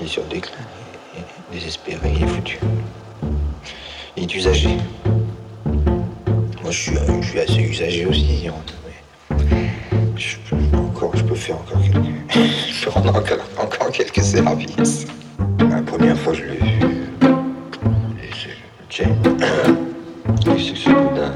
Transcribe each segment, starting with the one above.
Il est sur le déclin, il est désespéré, il est foutu. Il est usagé. Moi, je suis assez usagé aussi, disons. Je peux faire encore quelques... je peux rendre encore quelques services. La première fois que je l'ai vu, c'est Jane. C'est ce boudin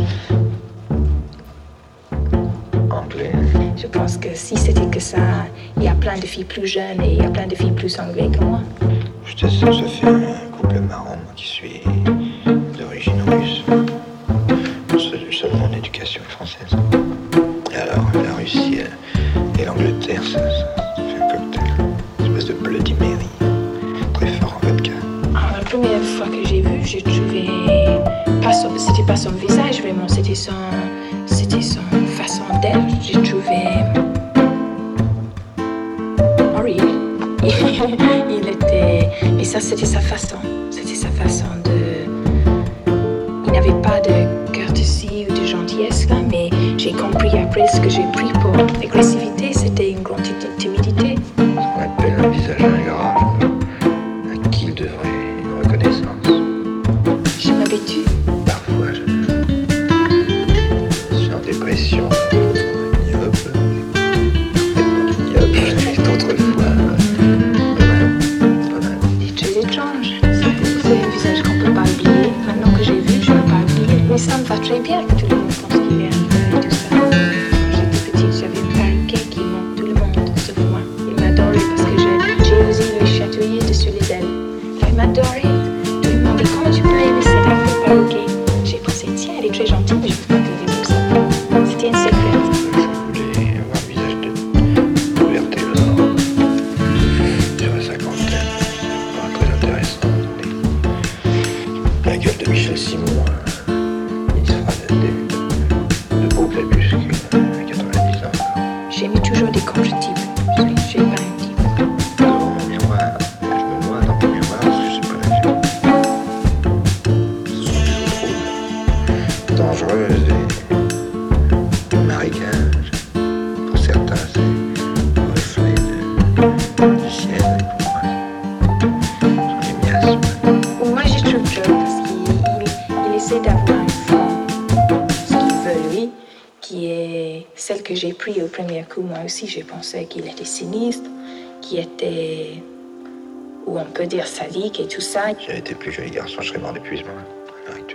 anglais. Je pense que si c'était que ça, il y a plein de filles plus jeunes et il y a plein de filles plus anglaises que moi. Ça fait un couple marrant, moi qui suis d'origine russe. Seulement l'éducation française. Et alors, la Russie et l'Angleterre, ça fait un cocktail. Une espèce de Bloody Mary. Très fort en vodka. Alors, la première fois que j'ai vu, j'ai trouvé... C'était pas son visage vraiment, c'était son façon d'être. J'ai trouvé... horrible. Il était... Mais ça, c'était sa façon. C'était sa façon de... Il n'avait pas de courtoisie ou de gentillesse, là, mais j'ai compris après ce que j'ai pris pour l'agressivité, c'était une grande timidité. Ce qu'on appelle un visage ingrat, à qui il devrait une reconnaissance. Je m'habitue. Parfois, je suis en dépression, ignoble, et d'autres fois, pas mal. C'est très étrange. C'est un visage qu'on ne peut pas oublier. Maintenant que j'ai vu, je ne peux pas oublier. Mais ça me va très bien que tout le monde pense qu'il est un peu et tout ça. Quand j'étais petite, j'avais un perroquet qui monte tout le monde, sauf moi. Il m'adorait parce que j'ai osé le chatouiller dessus les ailes. Il m'adorait. Tout le monde dit comment tu peux aimer cet affreux perroquet. J'ai pensé, tiens, elle est très gentille, mais je ne peux pas t'aider comme ça. C'était un secret. Je voulais avoir un visage de vertébré sur la cinquantaine. Pas très intéressant. La gueule de Michel Simon, il sera de beaux glabusques à 90 ans. J'ai mis toujours des conjonctives. J'ai pas un type. Dans mon miroir, je me vois dans mon miroir parce que je sais pas la faire. Ce sont des eaux troubles, dangereuses et marécages. Pour certains, c'est le reflet du ciel. Et pour moi, ce sont les miasmes. Moi, j'ai trouvé drôle parce qu'il essaie d'avoir une forme, ce qu'il veut lui, qui est celle que j'ai prise au premier coup. Moi aussi, j'ai pensé qu'il était sinistre, qu'il était, ou on peut dire sadique et tout ça. Si j'avais été plus joli garçon, je serais mort d'épuisement à l'heure actuelle.